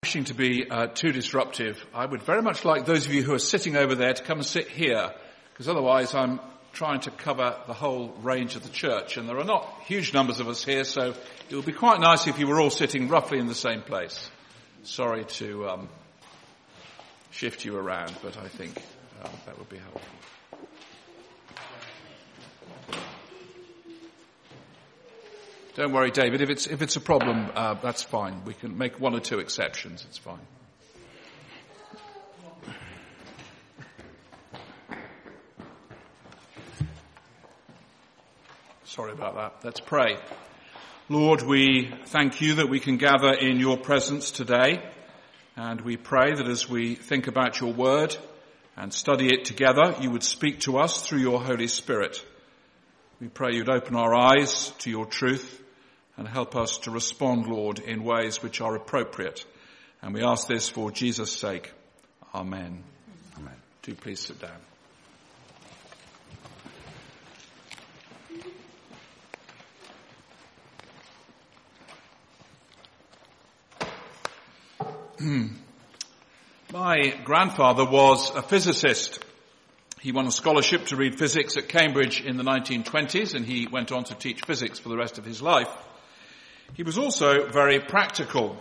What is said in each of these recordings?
Wishing to be too disruptive, I would very much like those of you who are sitting over there to come and sit here, because otherwise I'm trying to cover the whole range of the church, and there are not huge numbers of us here, so it would be quite nice if you were all sitting roughly in the same place. Sorry to shift you around, but I think that would be helpful. Don't worry, David. If it's a problem, that's fine. We can make one or two exceptions. It's fine. Sorry about that. Let's pray. Lord, we thank you that we can gather in your presence today, and we pray that as we think about your word and study it together, you would speak to us through your Holy Spirit. We pray you'd open our eyes to your truth and help us to respond, Lord, in ways which are appropriate. And we ask this for Jesus' sake. Amen. Amen. Do please sit down. My grandfather was a physicist. He won a scholarship to read physics at Cambridge in the 1920s, and he went on to teach physics for the rest of his life. He was also very practical.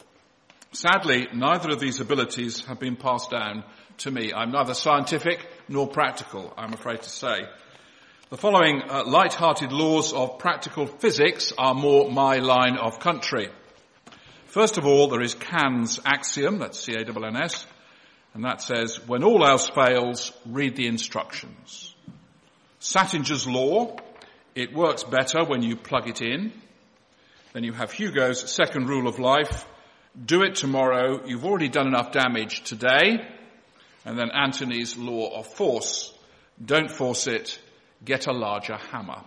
Sadly, neither of these abilities have been passed down to me. I'm neither scientific nor practical, I'm afraid to say. The following light-hearted laws of practical physics are more my line of country. First of all, there is Cann's axiom, that's C-A-N-N-S, and that says, when all else fails, read the instructions. Sattinger's law, it works better when you plug it in. Then you have Hugo's second rule of life, do it tomorrow, you've already done enough damage today. And then Antony's law of force, don't force it, get a larger hammer.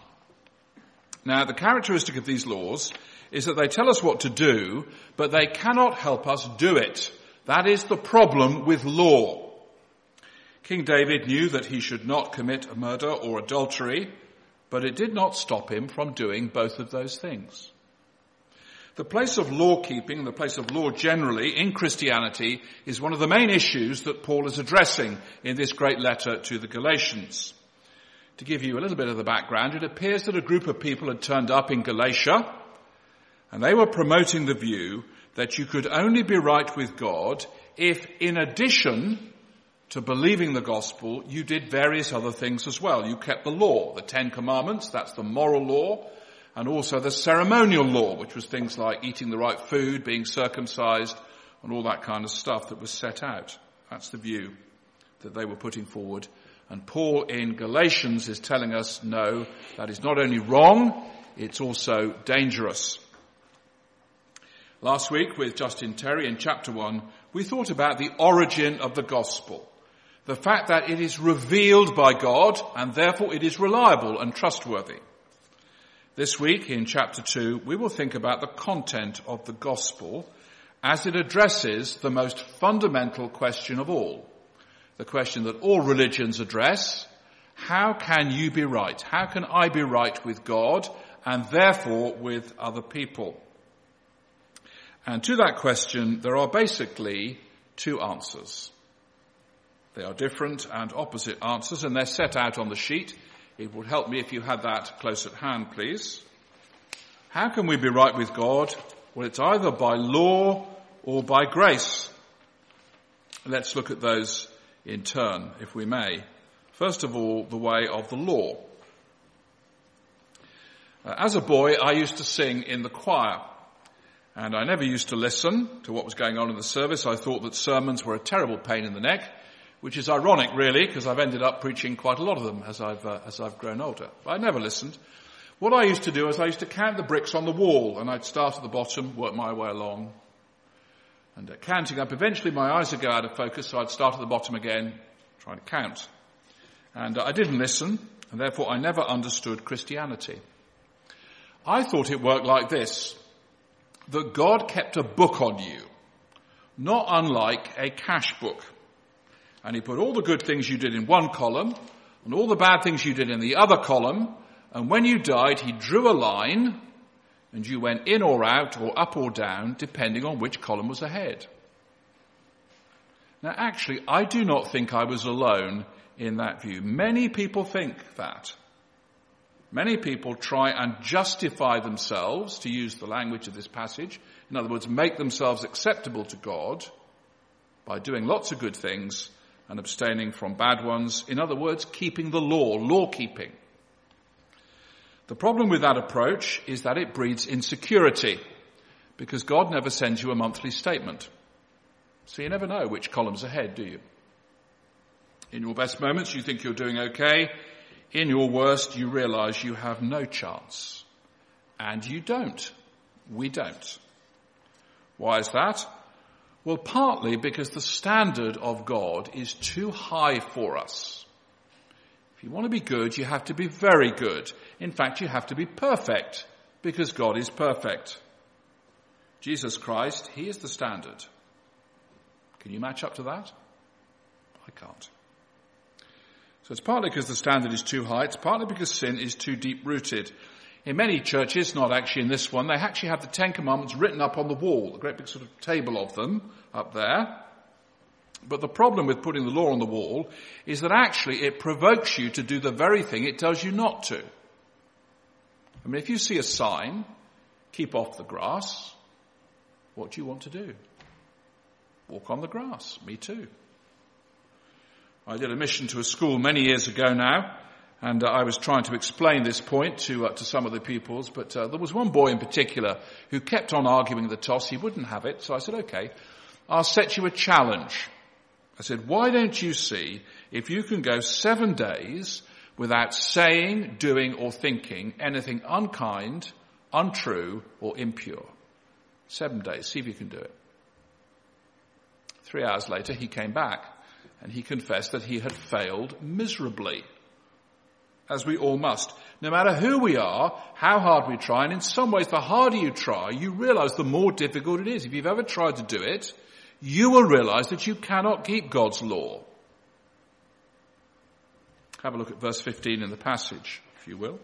Now, the characteristic of these laws is that they tell us what to do, but they cannot help us do it. That is the problem with law. King David knew that he should not commit a murder or adultery, but it did not stop him from doing both of those things. The place of law keeping, the place of law generally in Christianity, is one of the main issues that Paul is addressing in this great letter to the Galatians. To give you a little bit of the background, it appears that a group of people had turned up in Galatia, and they were promoting the view that you could only be right with God if, in addition to believing the gospel, you did various other things as well. You kept the law, the 10 Commandments, that's the moral law, and also the ceremonial law, which was things like eating the right food, being circumcised, and all that kind of stuff that was set out. That's the view that they were putting forward. And Paul in Galatians is telling us, no, that is not only wrong, it's also dangerous. Last week with Justin Terry in chapter 1, we thought about the origin of the gospel. The fact that it is revealed by God and therefore it is reliable and trustworthy. This week in chapter 2, we will think about the content of the gospel as it addresses the most fundamental question of all. The question that all religions address, how can you be right? How can I be right with God and therefore with other people? And to that question, there are basically two answers. They are different and opposite answers, and they're set out on the sheet. It would help me if you had that close at hand, please. How can we be right with God? Well, it's either by law or by grace. Let's look at those in turn, if we may. First of all, the way of the law. As a boy, I used to sing in the choir. And I never used to listen to what was going on in the service. I thought that sermons were a terrible pain in the neck, which is ironic, really, because I've ended up preaching quite a lot of them as I've grown older. But I never listened. What I used to do is I used to count the bricks on the wall, and I'd start at the bottom, work my way along. And counting up, eventually my eyes would go out of focus, so I'd start at the bottom again, trying to count. And I didn't listen, and therefore I never understood Christianity. I thought it worked like this, that God kept a book on you, not unlike a cash book. And he put all the good things you did in one column and all the bad things you did in the other column. And when you died, he drew a line and you went in or out or up or down depending on which column was ahead. Now actually, I do not think I was alone in that view. Many people think that. Many people try and justify themselves, to use the language of this passage, in other words, make themselves acceptable to God by doing lots of good things and abstaining from bad ones. In other words, keeping the law-keeping. The problem with that approach is that it breeds insecurity, because God never sends you a monthly statement. So you never know which column's ahead, do you? In your best moments, you think you're doing okay. In your worst, you realize you have no chance. And you don't. We don't. Why is that? Well, partly because the standard of God is too high for us. If you want to be good, you have to be very good. In fact, you have to be perfect, because God is perfect. Jesus Christ, he is the standard. Can you match up to that? I can't. So it's partly because the standard is too high. It's partly because sin is too deep-rooted. In many churches, not actually in this one, they actually have the Ten Commandments written up on the wall, a great big sort of table of them up there. But the problem with putting the law on the wall is that actually it provokes you to do the very thing it tells you not to. I mean, if you see a sign, keep off the grass, what do you want to do? Walk on the grass. Me too. I did a mission to a school many years ago now, and I was trying to explain this point to some of the pupils, but there was one boy in particular who kept on arguing the toss. He wouldn't have it, so I said, okay, I'll set you a challenge. I said, why don't you see if you can go 7 days without saying, doing, or thinking anything unkind, untrue, or impure? 7 days, see if you can do it. 3 hours later, he came back, and he confessed that he had failed miserably, as we all must. No matter who we are, how hard we try, and in some ways, the harder you try, you realize the more difficult it is. If you've ever tried to do it, you will realize that you cannot keep God's law. Have a look at verse 15 in the passage, if you will,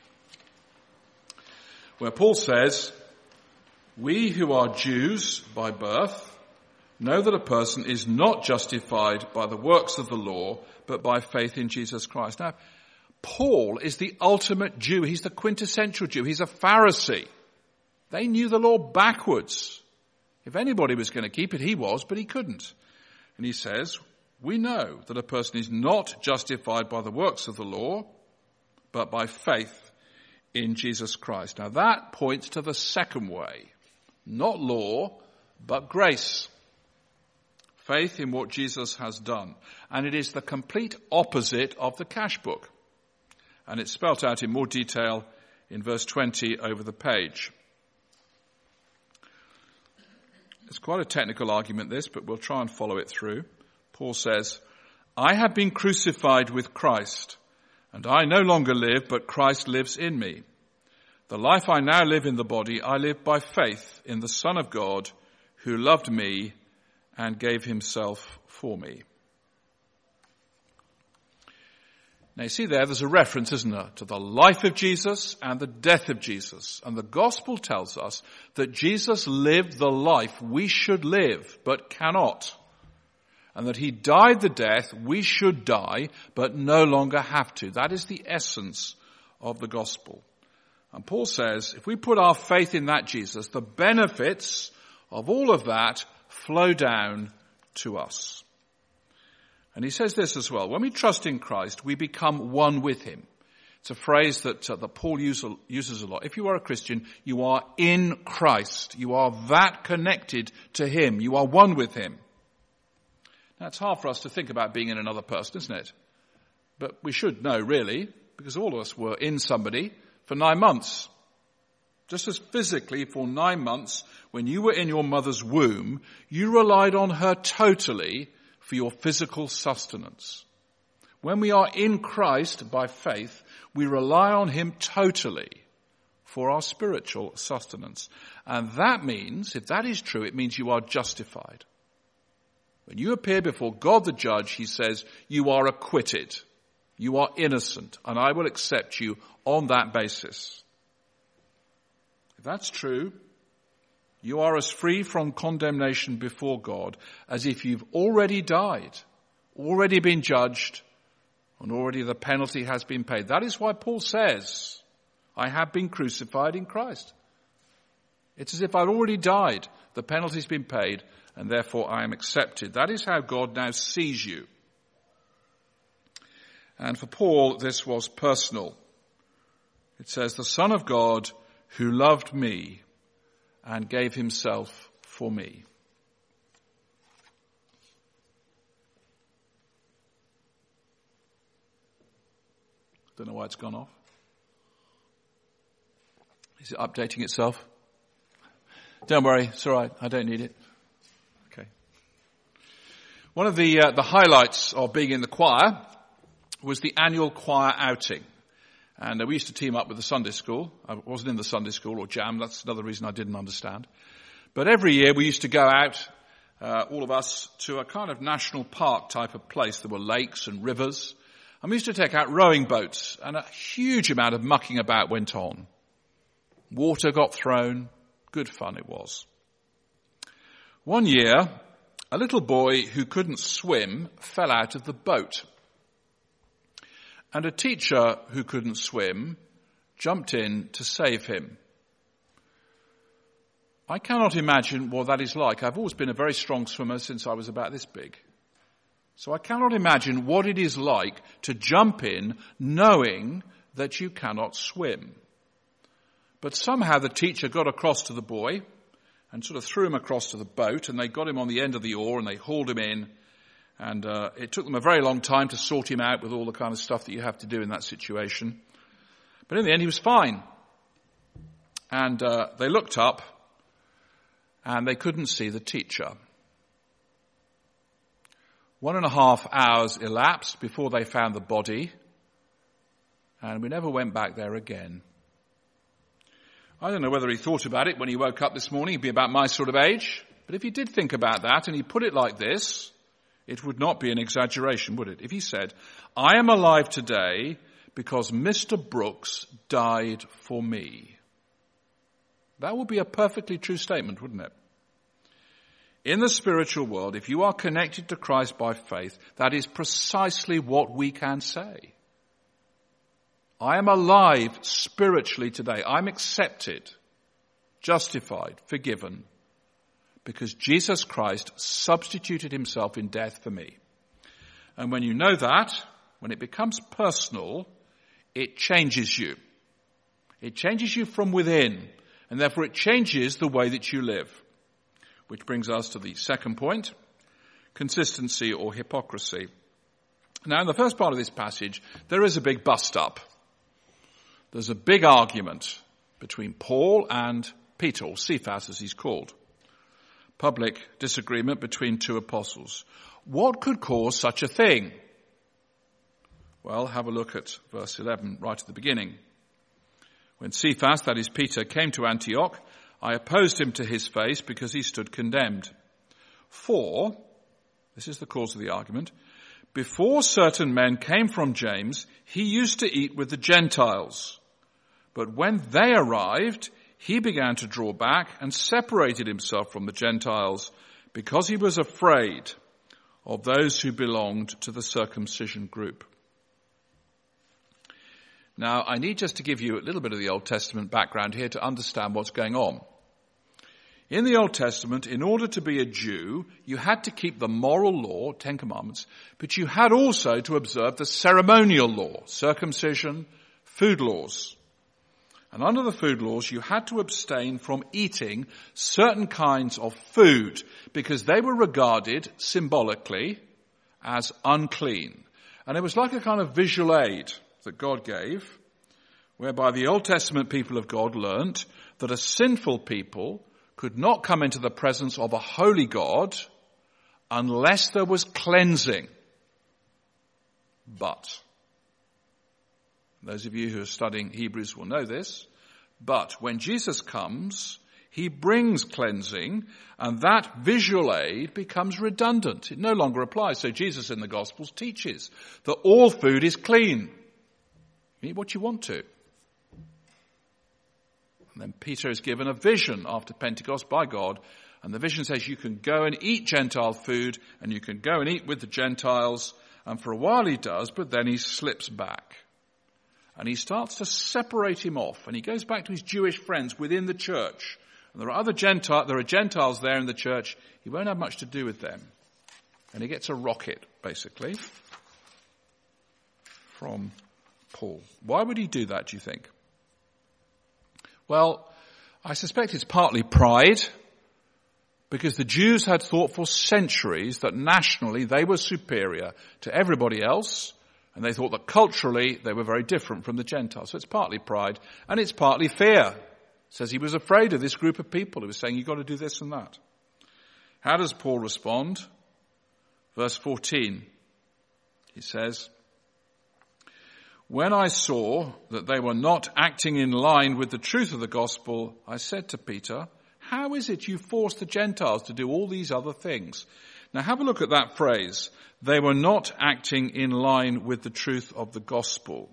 where Paul says, "We who are Jews by birth know that a person is not justified by the works of the law, but by faith in Jesus Christ." Now, Paul is the ultimate Jew. He's the quintessential Jew. He's a Pharisee. They knew the law backwards. If anybody was going to keep it, he was, but he couldn't. And he says, we know that a person is not justified by the works of the law, but by faith in Jesus Christ. Now that points to the second way. Not law, but grace. Faith in what Jesus has done. And it is the complete opposite of the cash book. And it's spelt out in more detail in verse 20 over the page. It's quite a technical argument, this, but we'll try and follow it through. Paul says, "I have been crucified with Christ, and I no longer live, but Christ lives in me. The life I now live in the body, I live by faith in the Son of God, who loved me and gave himself for me." Now you see there's a reference, isn't there, to the life of Jesus and the death of Jesus. And the gospel tells us that Jesus lived the life we should live, but cannot. And that he died the death we should die, but no longer have to. That is the essence of the gospel. And Paul says, if we put our faith in that Jesus, the benefits of all of that flow down to us. And he says this as well. When we trust in Christ, we become one with him. It's a phrase that Paul uses a lot. If you are a Christian, you are in Christ. You are that connected to him. You are one with him. Now, it's hard for us to think about being in another person, isn't it? But we should know, really, because all of us were in somebody for 9 months. Just as physically for 9 months, when you were in your mother's womb, you relied on her totally for your physical sustenance. When we are in Christ by faith, we rely on him totally for our spiritual sustenance. And that means, if that is true, it means you are justified. When you appear before God the judge, he says, you are acquitted. You are innocent, and I will accept you on that basis. If that's true, You are as free from condemnation before God as if you've already died, already been judged, and already the penalty has been paid. That is why Paul says, I have been crucified in Christ. It's as if I'd already died. The penalty's been paid, and therefore I am accepted. That is how God now sees you. And for Paul, this was personal. It says, the Son of God who loved me and gave himself for me. Don't know why it's gone off. Is it updating itself? Don't worry, it's all right. I don't need it. Okay. One of the highlights of being in the choir was the annual choir outing. And we used to team up with the Sunday school. I wasn't in the Sunday school or jam. That's another reason I didn't understand. But every year we used to go out, all of us, to a kind of national park type of place. There were lakes and rivers. And we used to take out rowing boats, and a huge amount of mucking about went on. Water got thrown. Good fun it was. One year, a little boy who couldn't swim fell out of the boat. And a teacher who couldn't swim jumped in to save him. I cannot imagine what that is like. I've always been a very strong swimmer since I was about this big. So I cannot imagine what it is like to jump in knowing that you cannot swim. But somehow the teacher got across to the boy and sort of threw him across to the boat, and they got him on the end of the oar and they hauled him in. And it took them a very long time to sort him out with all the kind of stuff that you have to do in that situation. But in the end, he was fine. And they looked up, and they couldn't see the teacher. 1.5 hours elapsed before they found the body, and we never went back there again. I don't know whether he thought about it when he woke up this morning. He'd be about my sort of age. But if he did think about that, and he put it like this, it would not be an exaggeration, would it? If he said, I am alive today because Mr. Brooks died for me. That would be a perfectly true statement, wouldn't it? In the spiritual world, if you are connected to Christ by faith, that is precisely what we can say. I am alive spiritually today. I'm accepted, justified, forgiven, because Jesus Christ substituted himself in death for me. And when you know that, when it becomes personal, it changes you. It changes you from within, and therefore it changes the way that you live. Which brings us to the second point, consistency or hypocrisy. Now, in the first part of this passage, there is a big bust-up. There's a big argument between Paul and Peter, or Cephas as he's called. Public disagreement between two apostles. What could cause such a thing? Well, have a look at verse 11 right at the beginning. When Cephas, that is Peter, came to Antioch, I opposed him to his face because he stood condemned. For, this is the cause of the argument, before certain men came from James, he used to eat with the Gentiles. But when they arrived, he began to draw back and separated himself from the Gentiles because he was afraid of those who belonged to the circumcision group. Now, I need just to give you a little bit of the Old Testament background here to understand what's going on. In the Old Testament, in order to be a Jew, you had to keep the moral law, 10 Commandments, but you had also to observe the ceremonial law, circumcision, food laws. And under the food laws, you had to abstain from eating certain kinds of food because they were regarded symbolically as unclean. And it was like a kind of visual aid that God gave, whereby the Old Testament people of God learnt that a sinful people could not come into the presence of a holy God unless there was cleansing. But, those of you who are studying Hebrews will know this, but when Jesus comes, he brings cleansing, and that visual aid becomes redundant. It no longer applies. So Jesus in the Gospels teaches that all food is clean. Eat what you want to. And then Peter is given a vision after Pentecost by God. And the vision says you can go and eat Gentile food and you can go and eat with the Gentiles. And for a while he does, but then he slips back. And he starts to separate him off. And he goes back to his Jewish friends within the church. And there are Gentiles there in the church. He won't have much to do with them. And he gets a rocket, basically, from Paul. Why would he do that, do you think? Well, I suspect it's partly pride, because the Jews had thought for centuries that nationally they were superior to everybody else, and they thought that culturally they were very different from the Gentiles. So it's partly pride, and it's partly fear. It says he was afraid of this group of people who were saying, you've got to do this and that. How does Paul respond? Verse 14, he says, when I saw that they were not acting in line with the truth of the gospel, I said to Peter, how is it you force the Gentiles to do all these other things? Now have a look at that phrase. They were not acting in line with the truth of the gospel.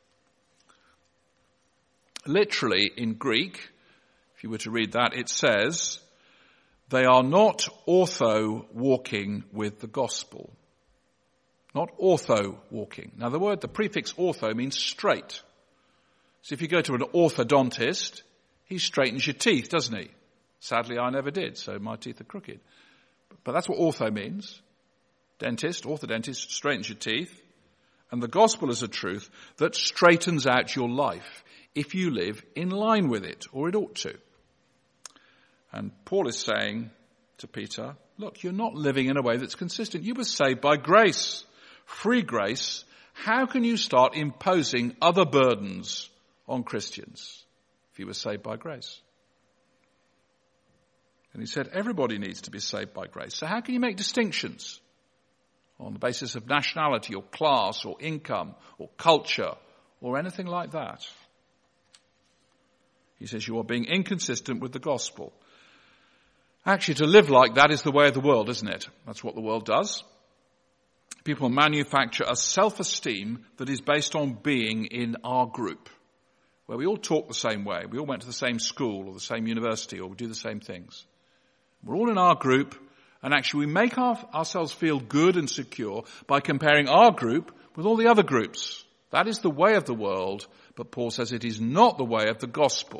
Literally in Greek, if you were to read that, it says, they are not ortho walking with the gospel. Not ortho walking. Now the prefix ortho means straight. So if you go to an orthodontist, he straightens your teeth, doesn't he? Sadly, I never did, so my teeth are crooked. But that's what ortho means. Dentist, orthodontist, straightens your teeth. And the gospel is a truth that straightens out your life if you live in line with it, or it ought to. And Paul is saying to Peter, look, you're not living in a way that's consistent. You were saved by grace, free grace. How can you start imposing other burdens on Christians if you were saved by grace? And he said, everybody needs to be saved by grace. So how can you make distinctions on the basis of nationality or class or income or culture or anything like that? He says you are being inconsistent with the gospel. Actually, to live like that is the way of the world, isn't it? That's what the world does. People manufacture a self-esteem that is based on being in our group, where we all talk the same way. We all went to the same school or the same university or we do the same things. We're all in our group, and actually we make ourselves feel good and secure by comparing our group with all the other groups. That is the way of the world, but Paul says it is not the way of the gospel.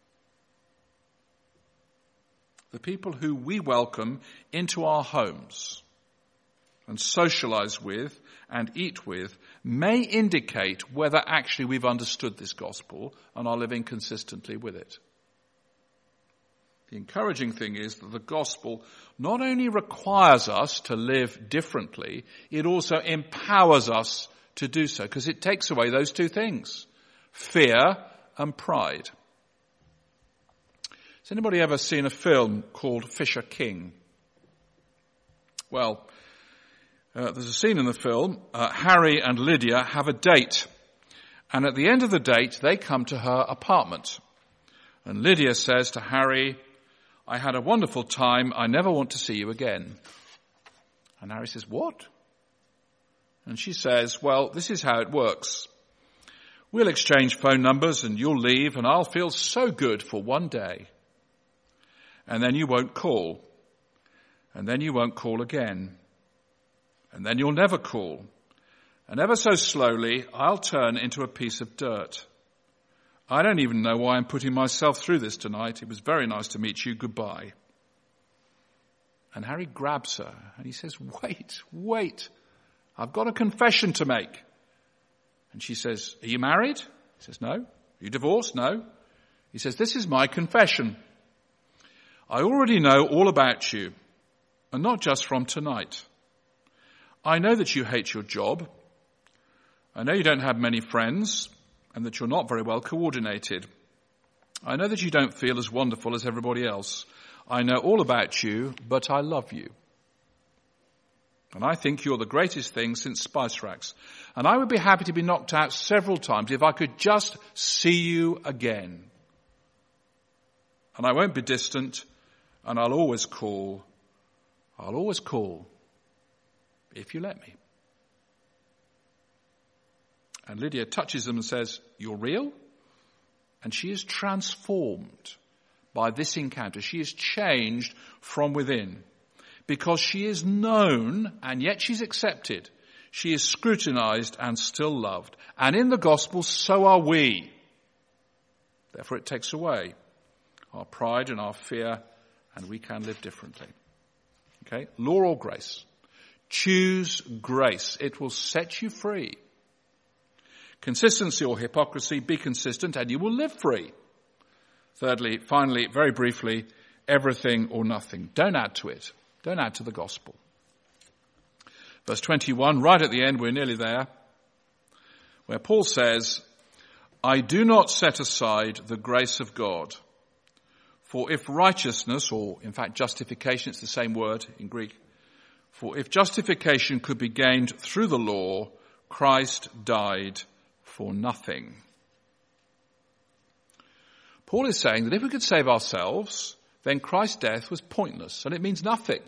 The people who we welcome into our homes and socialize with and eat with may indicate whether actually we've understood this gospel and are living consistently with it. The encouraging thing is that the gospel not only requires us to live differently, it also empowers us to do so, because it takes away those two things, fear and pride. Has anybody ever seen a film called Fisher King? Well, there's a scene in the film, Harry and Lydia have a date. And at the end of the date, they come to her apartment. And Lydia says to Harry, I had a wonderful time. I never want to see you again. And Harry says, what? And she says, well, this is how it works. We'll exchange phone numbers and you'll leave and I'll feel so good for one day. And then you won't call. And then you won't call again. And then you'll never call. And ever so slowly, I'll turn into a piece of dirt. I don't even know why I'm putting myself through this tonight. It was very nice to meet you. Goodbye. And Harry grabs her and he says, wait. I've got a confession to make. And she says, are you married? He says, no. Are you divorced? No. He says, this is my confession. I already know all about you, and not just from tonight. I know that you hate your job. I know you don't have many friends, and that you're not very well coordinated. I know that you don't feel as wonderful as everybody else. I know all about you, but I love you. And I think you're the greatest thing since Spice Racks. And I would be happy to be knocked out several times if I could just see you again. And I won't be distant, and I'll always call if you let me. And Lydia touches him and says, you're real? And she is transformed by this encounter. She is changed from within because she is known and yet she's accepted. She is scrutinized and still loved. And in the gospel, so are we. Therefore, it takes away our pride and our fear, and we can live differently. Okay? Law or grace? Choose grace. It will set you free. Consistency or hypocrisy? Be consistent and you will live free. Thirdly, finally, very briefly, everything or nothing. Don't add to it. Don't add to the gospel. Verse 21, right at the end, we're nearly there, where Paul says, I do not set aside the grace of God. For if righteousness, or in fact justification, it's the same word in Greek, for if justification could be gained through the law, Christ died for nothing. Paul is saying that if we could save ourselves, then Christ's death was pointless and it means nothing.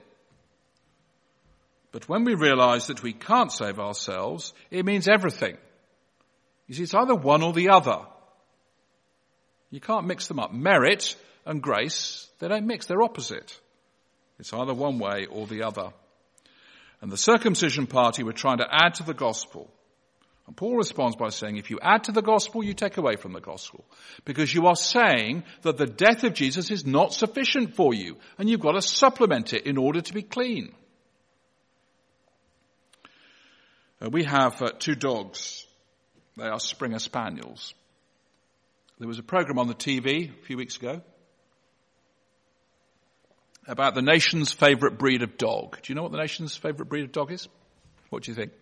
But when we realize that we can't save ourselves, it means everything. You see, it's either one or the other. You can't mix them up. Merit and grace, they don't mix, they're opposite. It's either one way or the other. And the circumcision party were trying to add to the gospel. And Paul responds by saying, if you add to the gospel, you take away from the gospel. Because you are saying that the death of Jesus is not sufficient for you, and you've got to supplement it in order to be clean. We have 2 dogs. They are Springer Spaniels. There was a program on the TV a few weeks ago about the nation's favourite breed of dog. Do you know what the nation's favourite breed of dog is? What do you think?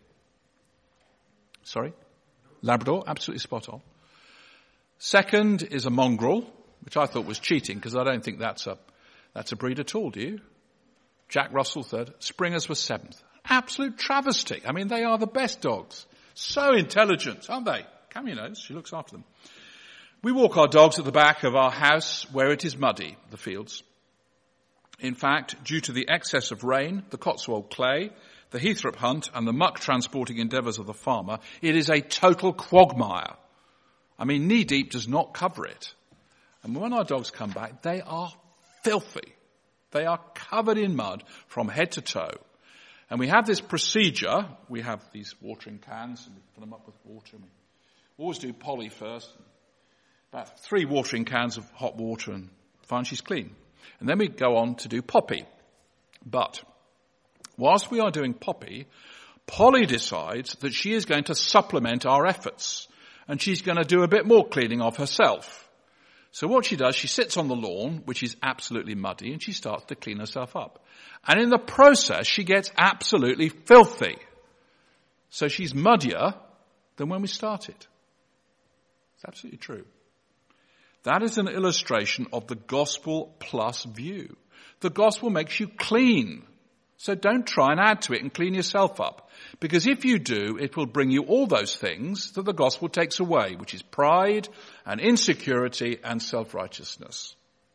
Sorry? Labrador, absolutely spot on. Second is a mongrel, which I thought was cheating because I don't think that's a breed at all, do you? Jack Russell third. Springers were 7th. Absolute travesty. I mean, they are the best dogs. So intelligent, aren't they? Cammy knows, she looks after them. We walk our dogs at the back of our house where it is muddy, the fields. In fact, due to the excess of rain, the Cotswold clay, the Heathrow hunt and the muck transporting endeavours of the farmer, it is a total quagmire. I mean, knee deep does not cover it. And when our dogs come back, they are filthy. They are covered in mud from head to toe. And we have this procedure. We have these watering cans and we fill them up with water. And we always do Polly first. About 3 watering cans of hot water and fine, she's clean. And then we go on to do Poppy. But whilst we are doing Poppy, Polly decides that she is going to supplement our efforts. And she's going to do a bit more cleaning of herself. So what she does, she sits on the lawn, which is absolutely muddy, and she starts to clean herself up. And in the process, she gets absolutely filthy. So she's muddier than when we started. It's absolutely true. That is an illustration of the gospel plus view. The gospel makes you clean. So don't try and add to it and clean yourself up. Because if you do, it will bring you all those things that the gospel takes away, which is pride and insecurity and self-righteousness.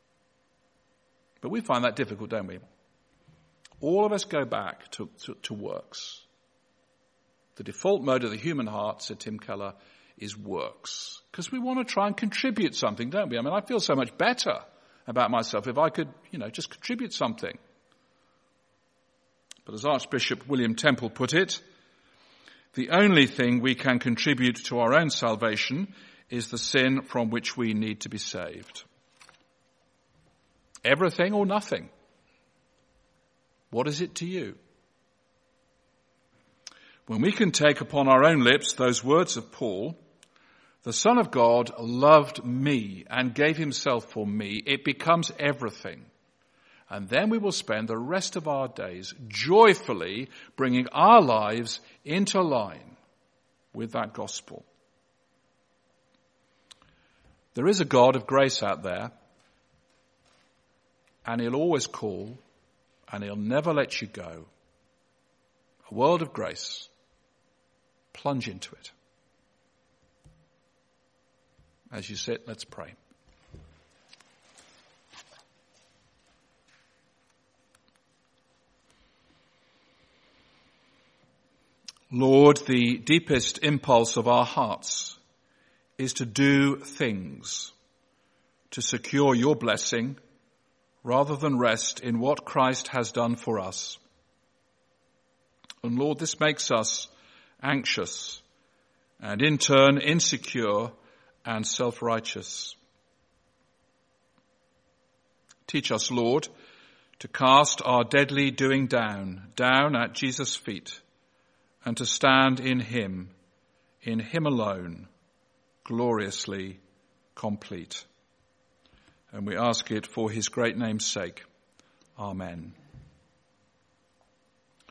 But we find that difficult, don't we? All of us go back to works. The default mode of the human heart, said Tim Keller, is works. Because we want to try and contribute something, don't we? I mean, I feel so much better about myself if I could, just contribute something. But as Archbishop William Temple put it, the only thing we can contribute to our own salvation is the sin from which we need to be saved. Everything or nothing. What is it to you? When we can take upon our own lips those words of Paul, the Son of God loved me and gave himself for me, it becomes everything. And then we will spend the rest of our days joyfully bringing our lives into line with that gospel. There is a God of grace out there, and he'll always call, and he'll never let you go. A world of grace. Plunge into it. As you sit, let's pray. Lord, the deepest impulse of our hearts is to do things, to secure your blessing rather than rest in what Christ has done for us. And Lord, this makes us anxious and in turn insecure and self-righteous. Teach us, Lord, to cast our deadly doing down at Jesus' feet, and to stand in him alone, gloriously complete. And we ask it for his great name's sake. Amen.